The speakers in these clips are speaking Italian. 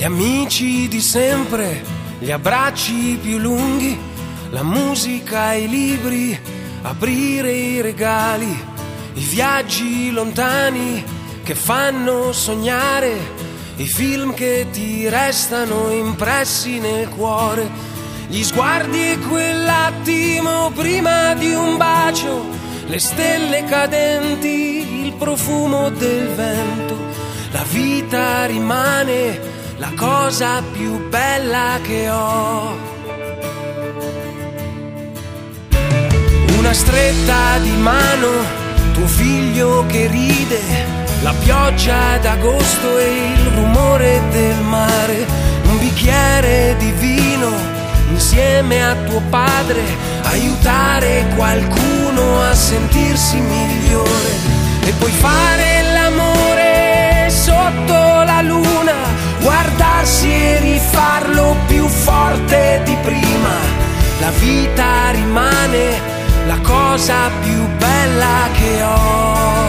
Gli amici di sempre, gli abbracci più lunghi, la musica, i libri, aprire i regali, i viaggi lontani che fanno sognare, i film che ti restano impressi nel cuore, gli sguardi e quell'attimo prima di un bacio, le stelle cadenti, il profumo del vento. La vita rimane la cosa più bella che ho. Una stretta di mano, tuo figlio che ride, la pioggia d'agosto e il rumore del mare, un bicchiere di vino insieme a tuo padre, aiutare qualcuno a sentirsi migliore e poi fare l'amore sotto la luna, guardarsi e rifarlo più forte di prima. La vita rimane la cosa più bella che ho.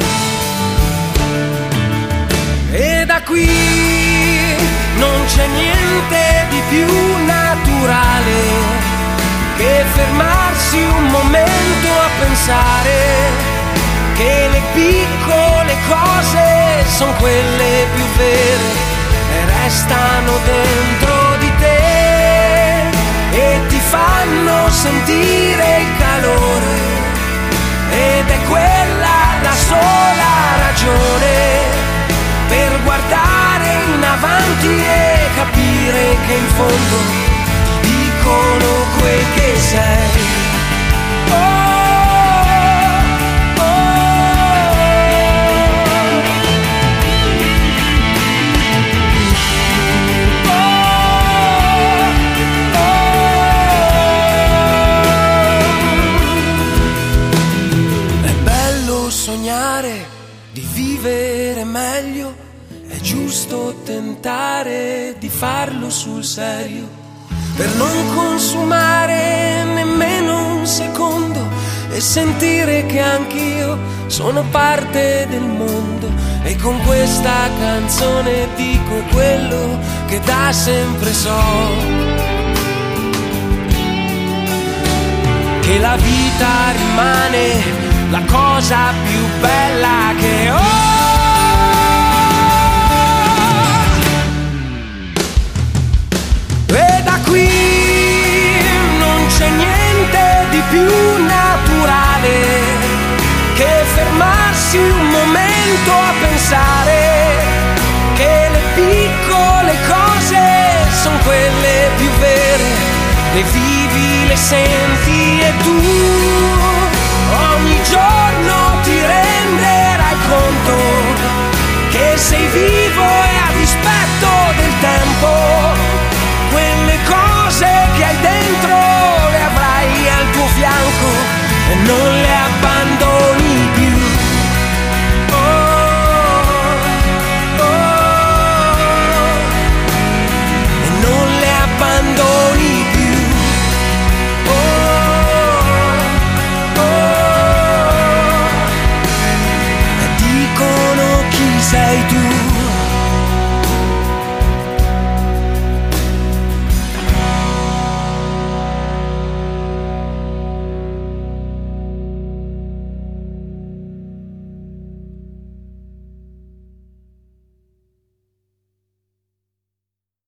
E da qui non c'è niente di più naturale che fermarsi un momento a pensare che le piccole cose sono quelle più vere e restano dentro di te e ti fanno sentire il calore, ed è quella la sola ragione per guardare in avanti e capire che in fondo dicono quel che sei. Di vivere meglio, è giusto tentare di farlo sul serio, per non consumare nemmeno un secondo e sentire che anch'io sono parte del mondo. E con questa canzone dico quello che da sempre so, che la vita rimane la cosa più bella che ho. E da qui non c'è niente di più naturale che fermarsi un momento a pensare che le piccole cose sono quelle più vere, le vivi, le senti e tu ogni giorno ti renderai conto che sei vivo e a dispetto del tempo quelle cose che hai dentro le avrai al tuo fianco e non le abbandoni più. E non le abbandoni più. Sei tu.